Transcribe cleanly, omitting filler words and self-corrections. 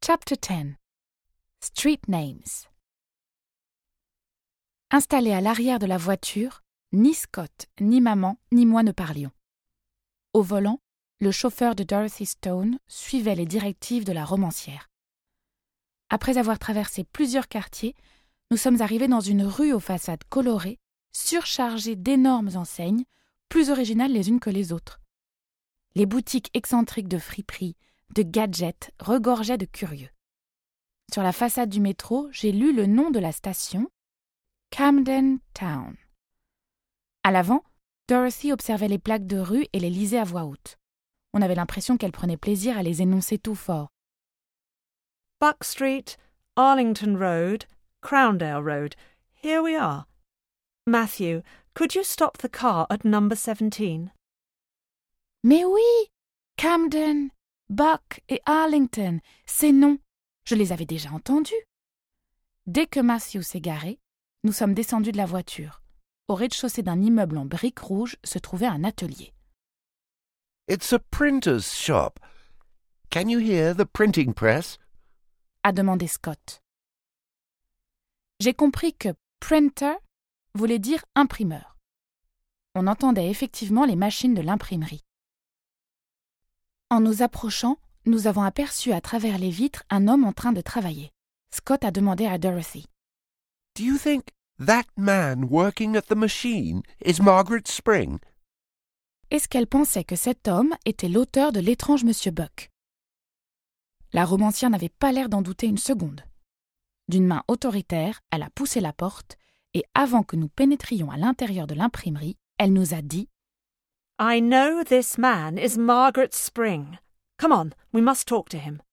Chapter 10. Street Names. Installés à l'arrière de la voiture, ni Scott, ni maman, ni moi ne parlions. Au volant, le chauffeur de Dorothy Stone suivait les directives de la romancière. Après avoir traversé plusieurs quartiers, nous sommes arrivés dans une rue aux façades colorées, surchargée d'énormes enseignes, plus originales les unes que les autres. Les boutiques excentriques de friperies, de gadgets regorgeaient de curieux. Sur la façade du métro, j'ai lu le nom de la station, Camden Town. À l'avant, Dorothy observait les plaques de rue et les lisait à voix haute. On avait l'impression qu'elle prenait plaisir à les énoncer tout fort. Buck Street, Arlington Road, Crowndale Road. Here we are. Matthew, could you stop the car at number 17? Mais oui, Camden, Buck et Arlington, ces noms, je les avais déjà entendus. Dès que Matthew s'est garé, nous sommes descendus de la voiture. Au rez-de-chaussée d'un immeuble en briques rouges se trouvait un atelier. It's a printer's shop. Can you hear the printing press? A demandé Scott. J'ai compris que printer voulait dire imprimeur. On entendait effectivement les machines de l'imprimerie. En nous approchant, nous avons aperçu à travers les vitres un homme en train de travailler. Scott a demandé à Dorothy. Do you think that man working at the machine is Margaret Spring? Est-ce qu'elle pensait que cet homme était l'auteur de l'étrange Monsieur Buck? La romancière n'avait pas l'air d'en douter une seconde. D'une main autoritaire, elle a poussé la porte et avant que nous pénétrions à l'intérieur de l'imprimerie, elle nous a dit I know this man is Margaret Spring. Come on, we must talk to him.